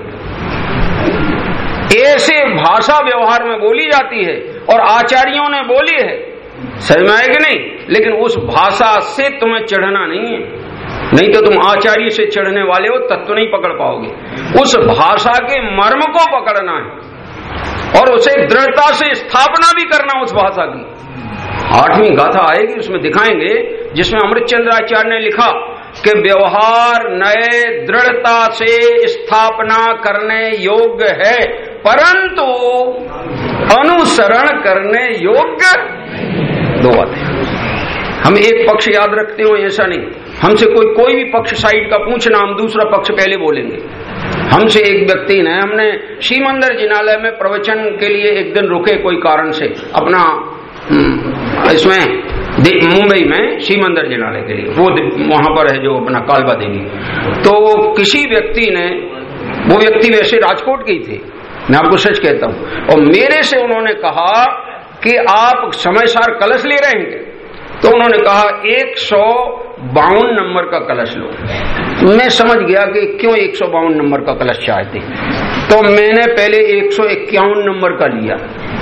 ऐसे भाषा व्यवहार में बोली जाती है और आचार्यों ने बोली है, समझ में आएगी नहीं? लेकिन उस भाषा से तुम्हें चढ़ना नहीं है, नहीं तो तुम आचार्य से चढ़ने वाले हो, तत्व नहीं पकड़ पाओगे। उस भाषा के मर्म को पकड़ना है और उसे दृढ़ता से स्थापना भी करना उस भाषा की। आठवीं गाथा आएगी, उसमें दिखाएंगे, जिसमें अमृतचंद्राचार्य ने लिखा कि व्यवहार नए दृढ़ता से स्थापना करने योग्य है, परंतु अनुसरण करने योग्य। दो बातें। हम एक पक्ष याद रखते हो ऐसा नहीं, हमसे कोई कोई भी पक्ष साइड का पूछना, हम दूसरा पक्ष पहले बोलेंगे। हमसे एक व्यक्ति ने, हमने श्रीमंदिर जिनालय में प्रवचन के लिए एक दिन रुके कोई कारण से, अपना इसमें मुंबई में श्रीमंदिर जिनालय के लिए, वो वहां पर है जो अपना कालबा देवी। तो किसी व्यक्ति ने, वो व्यक्ति वैसे राजकोट के ही थे, मैं आपको सच कहता हूं, और मेरे से उन्होंने कहा कि आप समय सार कलश ले रहे हैं? तो उन्होंने कहा एक सौ बावन नंबर का कलश लो। मैं समझ गया कि क्यों एक सौ बावन नंबर का कलश चाहते, तो मैंने पहले एक सौ इक्यावन नंबर का लिया,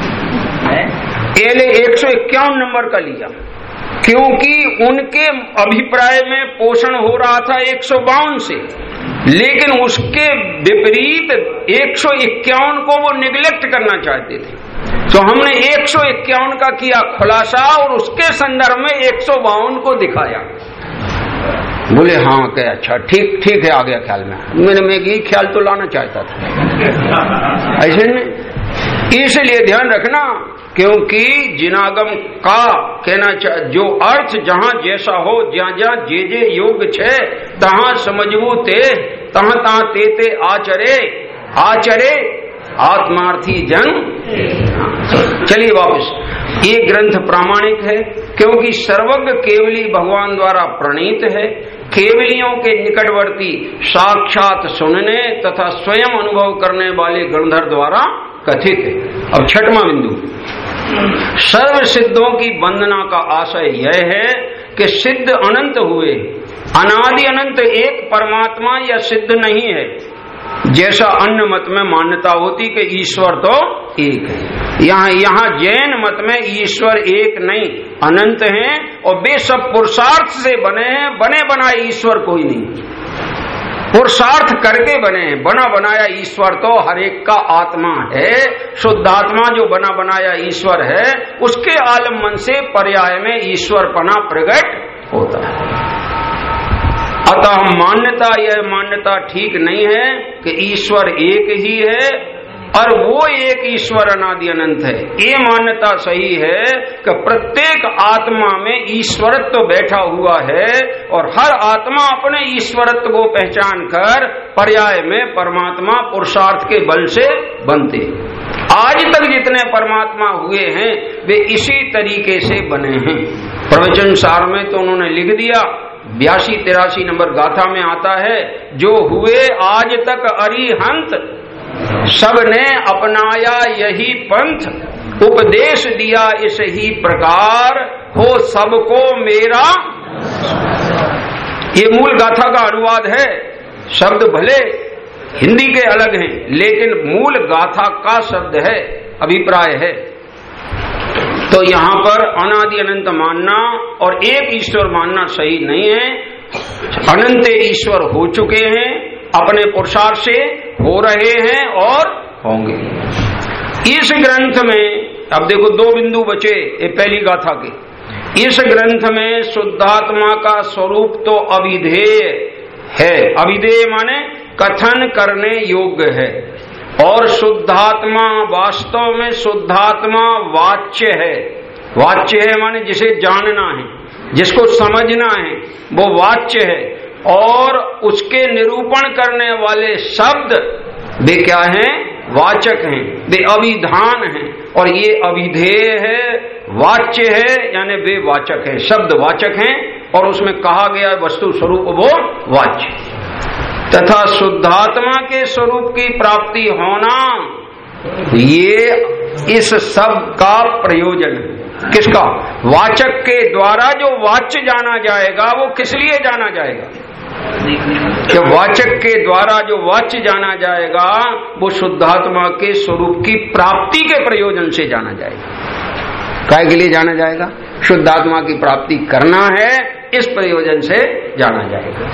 पहले एक सौ इक्यावन नंबर का लिया, क्योंकि उनके अभिप्राय में पोषण हो रहा था एक सौ बावन से, लेकिन उसके विपरीत एक सौ इक्यावन को वो निगलेक्ट करना चाहते थे। तो हमने एक सौ इक्यावन का किया खुलासा और उसके संदर्भ में एक सौ बावन को दिखाया। बोले हाँ क्या, अच्छा ठीक ठीक है, आ गया ख्याल में। मैंने मैं यही ख्याल तो लाना चाहता था ऐसे में। इसलिए ध्यान रखना, क्योंकि जिनागम का कहना जो अर्थ जहां जैसा हो, जहां जहां जे जे योग छे तहां समझवू ते, तहां तहां ते ते आचरे आचरे आत्मार्थी जन। चलिए वापस, ये ग्रंथ प्रामाणिक है क्योंकि सर्वज्ञ केवली भगवान द्वारा प्रणीत है, केवलियों के निकटवर्ती साक्षात सुनने तथा स्वयं अनुभव करने वाले गणधर द्वारा कथित है। अब छठवां बिंदु, सर्व सिद्धों की वंदना का आशय यह है कि सिद्ध अनंत हुए, अनादि अनंत एक परमात्मा या सिद्ध नहीं है, जैसा अन्य मत में मान्यता होती कि ईश्वर तो एक है। यहाँ यहाँ जैन मत में ईश्वर एक नहीं, अनंत हैं और वे सब पुरुषार्थ से बने हैं, बने बनाए ईश्वर कोई नहीं, पुरुषार्थ करके बने हैं। बना बनाया ईश्वर तो हर एक का आत्मा है, शुद्धात्मा जो बना बनाया ईश्वर है, उसके आलम्बन से पर्याय में ईश्वरपना प्रकट होता है। अतः मान्यता, यह मान्यता ठीक नहीं है कि ईश्वर एक ही है और वो एक ईश्वर अनादि अनंत है। ये मान्यता सही है कि प्रत्येक आत्मा में ईश्वरत्व तो बैठा हुआ है और हर आत्मा अपने ईश्वरत्व को पहचान कर पर्याय में परमात्मा पुरुषार्थ के बल से बनते। आज तक जितने परमात्मा हुए हैं वे इसी तरीके से बने हैं। प्रवचन सार में तो उन्होंने लिख दिया, बयासी तिरासी नंबर गाथा में आता है, जो हुए आज तक अरिहंत सबने अपनाया यही पंथ, उपदेश दिया इस ही प्रकार, हो सबको मेरा। ये मूल गाथा का अनुवाद है। शब्द भले हिंदी के अलग हैं लेकिन मूल गाथा का शब्द है, अभिप्राय है। तो यहाँ पर अनादि अनंत मानना और एक ईश्वर मानना सही नहीं है। अनंत ईश्वर हो चुके हैं, अपने पुरुषार्थ से हो रहे हैं और होंगे। इस ग्रंथ में अब देखो दो बिंदु बचे ये पहली गाथा के। इस ग्रंथ में शुद्धात्मा का स्वरूप तो अविधेय है, अविधेय माने कथन करने योग्य है, और शुद्धात्मा वास्तव में शुद्धात्मा वाच्य है। वाच्य है माने जिसे जानना है, जिसको समझना है, वो वाच्य है। और उसके निरूपण करने वाले शब्द वे क्या हैं? वाचक हैं, वे अभिधान हैं। और ये अभिधेय है, वाच्य है, यानी वे वाचक है, शब्द वाचक हैं और उसमें कहा गया वस्तु स्वरूप वो वाच्य। तथा शुद्धात्मा के स्वरूप की प्राप्ति होना ये इस सब का प्रयोजन है। किसका? वाचक के द्वारा जो वाच्य जाना जाएगा वो किस लिए जाना जाएगा? कि वाचक के द्वारा जो वाच्य जाना जाएगा वो शुद्धात्मा के स्वरूप की प्राप्ति के प्रयोजन से जाना जाएगा। काय के लिए जाना जाएगा? शुद्धात्मा की प्राप्ति करना है, इस प्रयोजन से जाना जाएगा।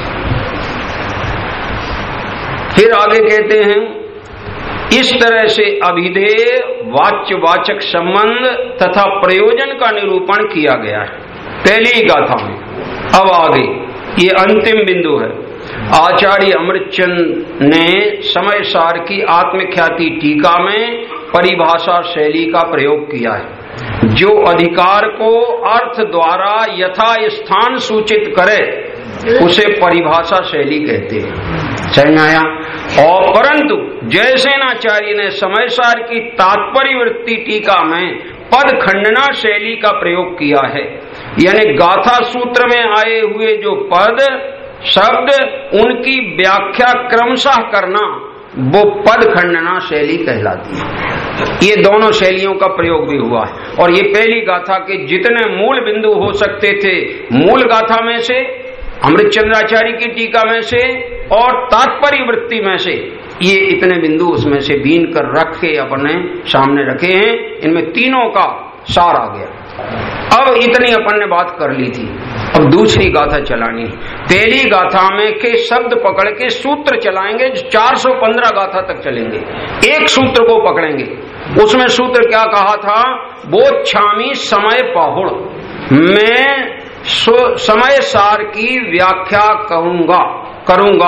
फिर आगे कहते हैं, इस तरह से अभिधेय वाच्य वाचक संबंध तथा प्रयोजन का निरूपण किया गया है पहली गाथा में। अब आगे ये अंतिम बिंदु है। आचार्य अमृतचंद ने समय सार की आत्मख्याति टीका में परिभाषा शैली का प्रयोग किया है, जो अधिकार को अर्थ द्वारा यथा स्थान सूचित करे उसे परिभाषा शैली कहते हैं। समझ आया? और परंतु जयसेनाचार्य ने समय सार की तात्पर्य वृत्ति टीका में पद खंडना शैली का प्रयोग किया है, यानी गाथा सूत्र में आए हुए जो पद शब्द उनकी व्याख्या क्रमशः करना, वो पद खंडना शैली कहलाती है। ये दोनों शैलियों का प्रयोग भी हुआ है। और ये पहली गाथा के जितने मूल बिंदु हो सकते थे, मूल गाथा में से, अमृतचंद्राचार्य की टीका में से और तात्पर्य वृत्ति में से, ये इतने बिंदु उसमें से बीन कर रख के अपने सामने रखे हैं। इनमें तीनों का सार आ गया। अब इतनी अपन ने बात कर ली थी, अब दूसरी गाथा चलानी है। पहली गाथा में के शब्द पकड़ के सूत्र चलाएंगे, जो चार सौ पंद्रह गाथा तक चलेंगे। एक सूत्र को पकड़ेंगे, उसमें सूत्र क्या कहा था? बोच्छामी समय पाहुड़, मैं समय सार की व्याख्या कहूंगा करूंगा।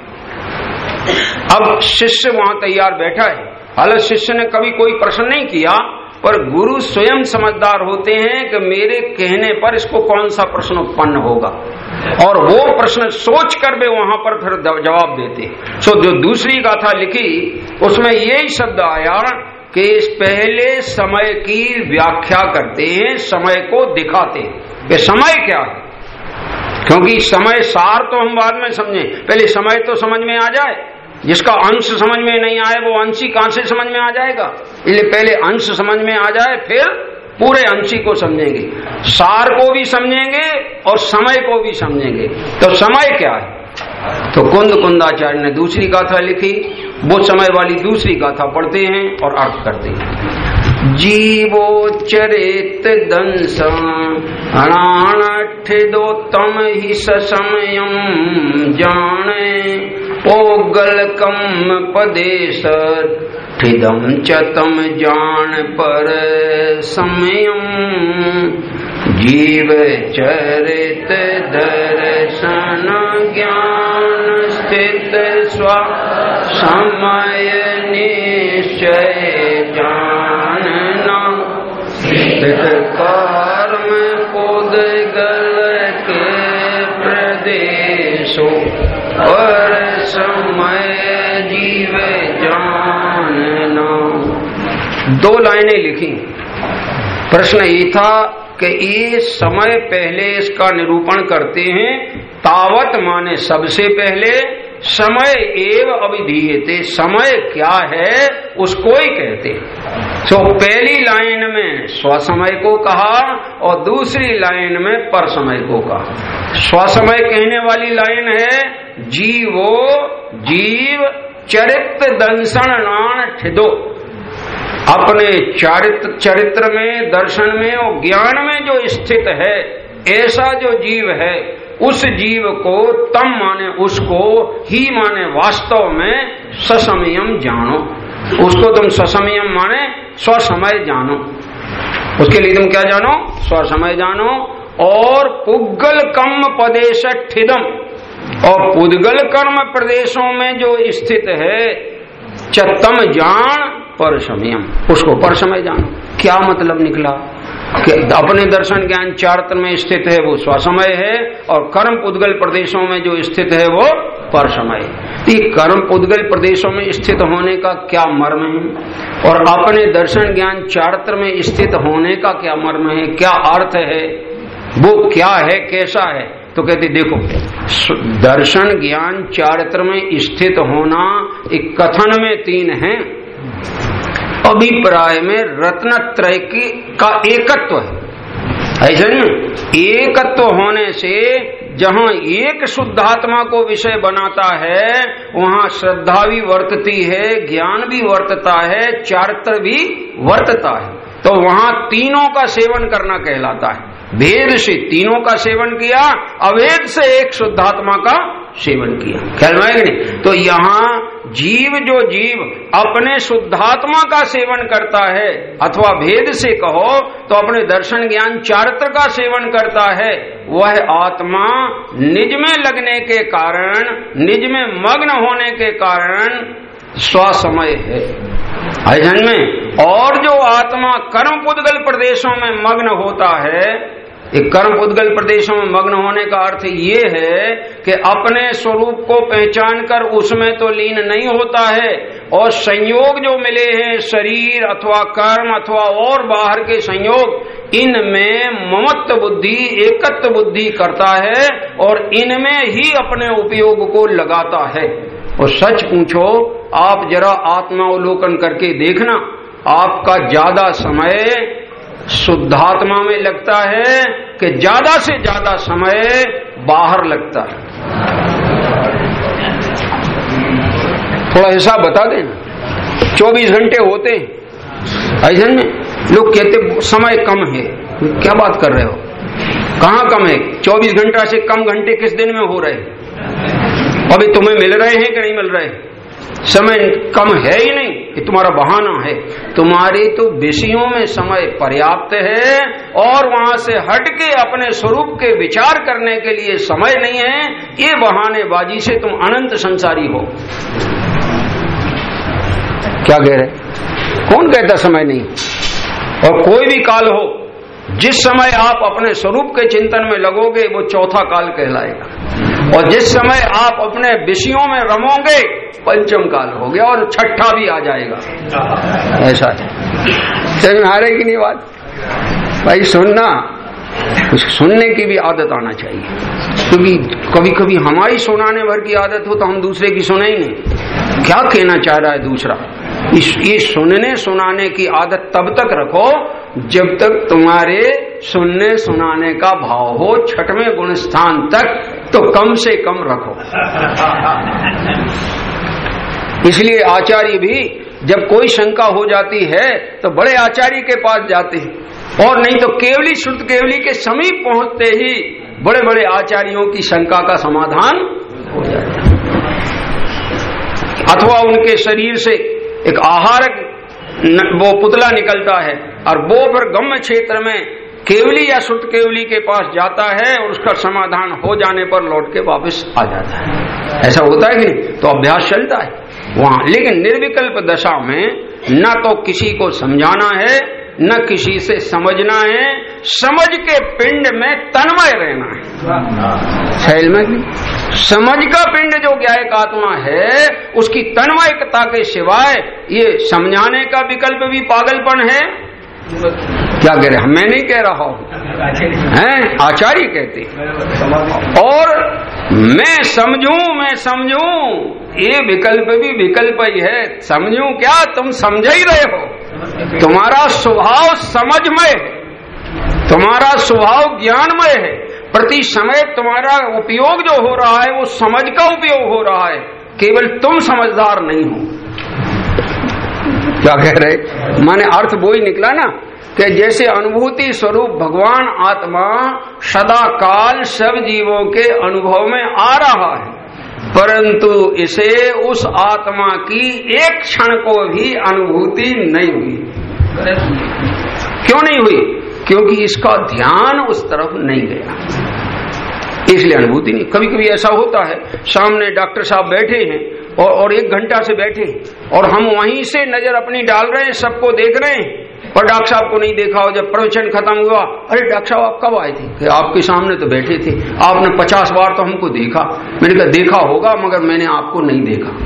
अब शिष्य वहां तैयार बैठा है। हालांकि शिष्य ने कभी कोई प्रश्न नहीं किया, पर गुरु स्वयं समझदार होते हैं कि मेरे कहने पर इसको कौन सा प्रश्न उत्पन्न होगा, और वो प्रश्न सोच कर वे वहां पर फिर जवाब देते। सो जो दूसरी गाथा लिखी उसमें यही शब्द आया कि इस पहले समय की व्याख्या करते हैं, समय को दिखाते हैं कि समय क्या है। क्योंकि समय सार तो हम बाद में समझें, पहले समय तो समझ में आ जाए। जिसका अंश समझ में नहीं आए वो अंशी कहां से समझ में आ जाएगा? इसलिए पहले अंश समझ में आ जाए, फिर पूरे अंशी को समझेंगे, सार को भी समझेंगे और समय को भी समझेंगे। तो समय क्या है? तो कुंद कुंदाचार्य ने दूसरी गाथा लिखी, वो समय वाली दूसरी गाथा पढ़ते हैं और अर्थ करते हैं। जीवोच्चरेत दंस अणानठिदोत्तम ही ससमयम जाने ओगलकम पदेश ठिदम चतम जान पर समयम जीव चरित दर्शन ज्ञान स्थित स्व समय निश्चय विषय जानना, कर्म पुद्गल के प्रदेशों पर समय जीव जानना। दो लाइनें लिखी। प्रश्न ये था कि ये समय पहले इसका निरूपण करते हैं। तावत माने सबसे पहले, समय एव अभिधीयते, समय क्या है उसको ही कहते हैं। तो पहली लाइन में स्वसमय को कहा और दूसरी लाइन में पर समय को कहा। स्वसमय कहने वाली लाइन है जीवो जीव चरित्र दंशन नान ठिदो, अपने चारित्र चरित्र में, दर्शन में और ज्ञान में जो स्थित है, ऐसा जो जीव है उस जीव को तम माने उसको, ही माने वास्तव में ससमयम जानो। उसको तुम ससमयम माने स्वसमय जानो। उसके लिए तुम क्या जानो? स्वसमय जानो। और पुद्गल कर्म पदेशठिदम, और पुद्गल कर्म प्रदेशों में जो स्थित है चतम जान पर समयम, उसको पर समय जानो। क्या मतलब निकला कि अपने दर्शन ज्ञान चारित्र में स्थित है वो स्वसमय है, और कर्म पुद्गल प्रदेशों में जो स्थित है वो पर समय। ये कर्म पुद्गल प्रदेशों में स्थित होने का क्या मर्म है, और अपने दर्शन ज्ञान चारित्र में स्थित होने का क्या मर्म है, क्या अर्थ है, वो क्या है, कैसा है? तो कहते देखो, दर्शन ज्ञान चारित्र में स्थित होना एक कथन में तीन है, अभिप्राय में रत्नत्रय की का एकत्व है। ऐसा नहीं, एकत्व होने से जहां एक शुद्धात्मा को विषय बनाता है वहां श्रद्धा भी वर्तती है, ज्ञान भी वर्तता है, चारित्र भी वर्तता है। तो वहां तीनों का सेवन करना कहलाता है। भेद से तीनों का सेवन किया, अभेद से एक शुद्धात्मा का सेवन किया। ख्याल में नहीं? तो यहाँ जीव जो जीव अपने शुद्धात्मा का सेवन करता है, अथवा भेद से कहो तो अपने दर्शन ज्ञान चारित्र का सेवन करता है, वह आत्मा निज में लगने के कारण, निज में मग्न होने के कारण स्वसमय है अध्ययन में। और जो आत्मा कर्म पुद्गल प्रदेशों में मग्न होता है, एक कर्म पुद्गल प्रदेशों में मग्न होने का अर्थ ये है कि अपने स्वरूप को पहचान कर उसमें तो लीन नहीं होता है, और संयोग जो मिले हैं शरीर अथवा कर्म अथवा और बाहर के संयोग, इनमें ममत्व बुद्धि, एकत्व बुद्धि करता है और इनमें ही अपने उपयोग को लगाता है। और सच पूछो, आप जरा आत्मावलोकन करके देखना, आपका ज्यादा समय शुद्धात्मा में लगता है कि ज्यादा से ज्यादा समय बाहर लगता है? थोड़ा हिसाब बता देना। चौबीस घंटे होते हैं ऐसे में, लोग कहते समय कम है। क्या बात कर रहे हो? कहाँ कम है? चौबीस घंटा से कम घंटे किस दिन में हो रहे? अभी तुम्हें मिल रहे हैं कि नहीं मिल रहे? समय कम है ही नहीं, ये तुम्हारा बहाना है। तुम्हारे तो विषयों में समय पर्याप्त है, और वहां से हट के अपने स्वरूप के विचार करने के लिए समय नहीं है। ये बहानेबाजी से तुम अनंत संसारी हो। क्या कह रहे? कौन कहता समय नहीं? और कोई भी काल हो, जिस समय आप अपने स्वरूप के चिंतन में लगोगे वो चौथा काल कहलाएगा, और जिस समय आप अपने विषयों में रमोगे पंचम काल हो गया, और छठा भी आ जाएगा। ऐसा है। समझ आ रही कि नहीं बात? भाई सुनना, कुछ सुनने की भी आदत आना चाहिए, क्योंकि कभी कभी हमारी सुनाने भर की आदत हो तो हम दूसरे की सुने ही नहीं। क्या कहना चाह रहा है दूसरा? इस ये सुनने सुनाने की आदत तब तक रखो जब तक तुम्हारे सुनने सुनाने का भाव हो। छठवें गुण स्थान तक तो कम से कम रखो। इसलिए आचार्य भी जब कोई शंका हो जाती है तो बड़े आचार्य के पास जाते हैं, और नहीं तो केवली शुद्ध केवली के समीप पहुंचते ही बड़े बड़े आचार्यों की शंका का समाधान हो जाता है। अथवा उनके शरीर से एक आहारक वो पुतला निकलता है, और वो फिर गम्य क्षेत्र में केवली या शुद्ध केवली के पास जाता है, और उसका समाधान हो जाने पर लौट के वापस आ जाता है। ऐसा होता है कि नहीं? तो अभ्यास चलता है वहां। लेकिन निर्विकल्प दशा में न तो किसी को समझाना है न किसी से समझना है, समझ के पिंड में तन्मय रहना है। सैल में भी समझ का पिंड जो ज्ञायक आत्मा है उसकी तन्मयता के सिवाय ये समझाने का विकल्प भी पागलपन है। क्या कह रहे, मैं नहीं कह रहा हूं, हैं आचार्य कहते। और मैं समझूं मैं समझूं ये विकल्प भी विकल्प ही है। समझूं क्या, तुम समझ ही रहे हो। तुम्हारा स्वभाव समझमय है, तुम्हारा स्वभाव ज्ञानमय है। प्रति समय तुम्हारा उपयोग जो हो रहा है वो समझ का उपयोग हो रहा है, केवल तुम समझदार नहीं हो। क्या कह रहे, माने अर्थ वो ही निकला ना कि जैसे अनुभूति स्वरूप भगवान आत्मा सदा काल सब जीवों के अनुभव में आ रहा है, परंतु इसे उस आत्मा की एक क्षण को भी अनुभूति नहीं हुई। क्यों नहीं हुई? क्योंकि इसका ध्यान उस तरफ नहीं गया, इसलिए अनुभूति नहीं। कभी कभी ऐसा होता है, सामने डॉक्टर साहब बैठे हैं और, और एक घंटा से बैठे और हम वहीं से नजर अपनी डाल रहे हैं, सबको देख रहे हैं, और डॉक्टर साहब को नहीं देखा। हो जब प्रवचन खत्म हुआ, अरे डॉक्टर साहब आप कब आए थे? कि आपके सामने तो बैठे थे, आपने पचास बार तो हमको देखा। मैंने कहा देखा होगा मगर मैंने आपको नहीं देखा।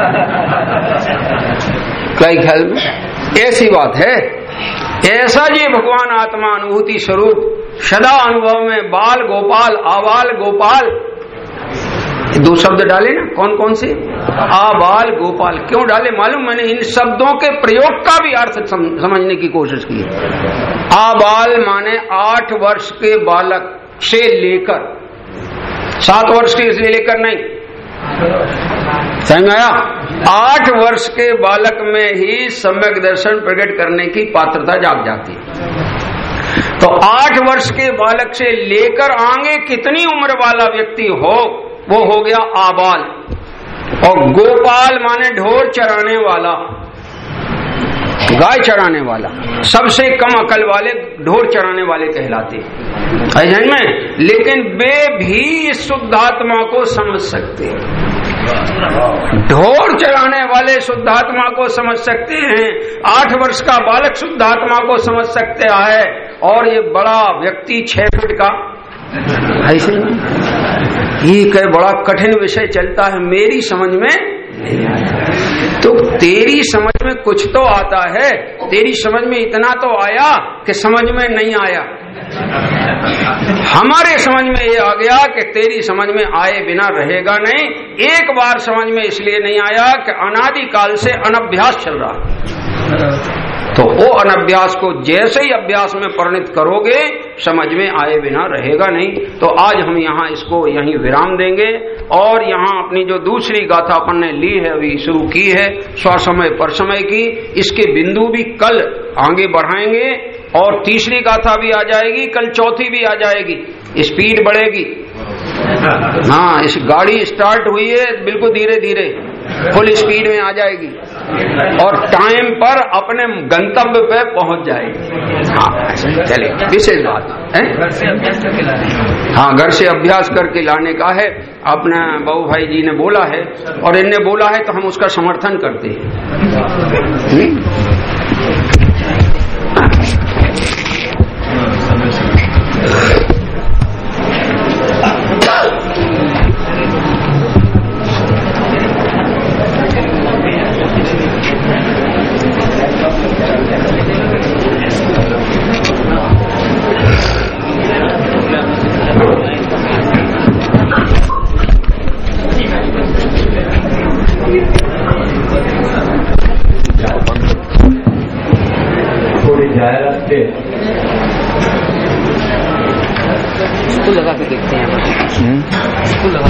क्या ख्याल में ऐसी बात है? ऐसा जी भगवान आत्मा अनुभूति स्वरूप सदा अनुभव में बाल गोपाल आबाल गोपाल, दो शब्द डाले ना, कौन कौन से? आबाल गोपाल। क्यों डाले मालूम? मैंने इन शब्दों के प्रयोग का भी अर्थ समझने की कोशिश की है। आबाल माने आठ वर्ष के बालक से लेकर, सात वर्ष के से लेकर नहीं, समझ में आया? आठ वर्ष के बालक में ही सम्यक दर्शन प्रकट करने की पात्रता जाग जाती है। तो आठ वर्ष के बालक से लेकर आगे कितनी उम्र वाला व्यक्ति हो वो हो गया आबाल। और गोपाल माने ढोर चराने वाला, गाय चराने वाला, सबसे कम अकल वाले ढोर चराने वाले कहलाते हैं में। लेकिन वे भी इस शुद्धात्मा को समझ सकते हैं। ढोर चराने वाले शुद्धात्मा को समझ सकते हैं, आठ वर्ष का बालक शुद्धात्मा को समझ सकते है, और ये बड़ा व्यक्ति छह फीट का ऐसे ये कहे बड़ा कठिन विषय चलता है, मेरी समझ में नहीं आया। तो तेरी समझ में कुछ तो आता है, तेरी समझ में इतना तो आया कि समझ में नहीं आया। हमारे समझ में ये आ गया कि तेरी समझ में आए बिना रहेगा नहीं। एक बार समझ में इसलिए नहीं आया कि अनादि काल से अनभ्यास चल रहा है। तो वो अनभ्यास को जैसे ही अभ्यास में परिणत करोगे समझ में आए बिना रहेगा नहीं। तो आज हम यहाँ इसको यहीं विराम देंगे और यहाँ अपनी जो दूसरी गाथा अपन ने ली है अभी शुरू की है स्वसमय पर समय की, इसके बिंदु भी कल आगे बढ़ाएंगे और तीसरी गाथा भी आ जाएगी, कल चौथी भी आ जाएगी, स्पीड बढ़ेगी। हाँ, इस गाड़ी स्टार्ट हुई है बिल्कुल धीरे धीरे, फुल स्पीड में आ जाएगी और टाइम पर अपने गंतव्य पे पहुंच जाएगी। हाँ चले, विशेष बात है। हाँ, घर से अभ्यास करके लाने का है, अपना बाबू भाई जी ने बोला है और इनने बोला है तो हम उसका समर्थन करते हैं। इसको लगा के देखते हैं, इसको लगा